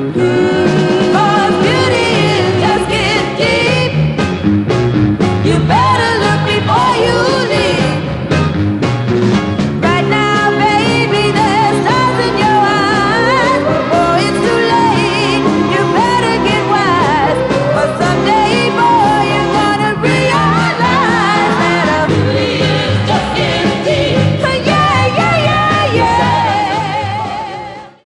'Cause beauty is just get deep. You better